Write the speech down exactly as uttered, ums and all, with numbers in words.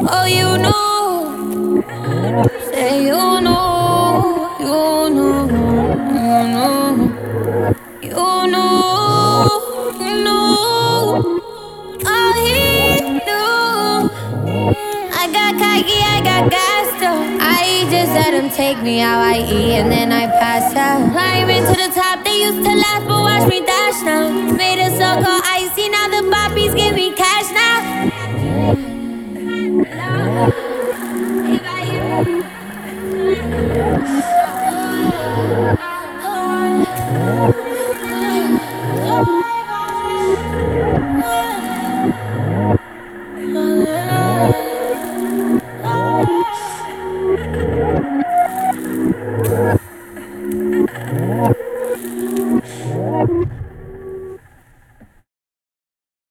Oh, you know, say you know, you know, you know, you know, you know. Oh, he knew. I got cocky, I got gassed up. I just let him take me out, I eat and then I pass out. Climbing to the top, they used to laugh, but watch me dash now. Made a so called icy, now the poppies give me cash.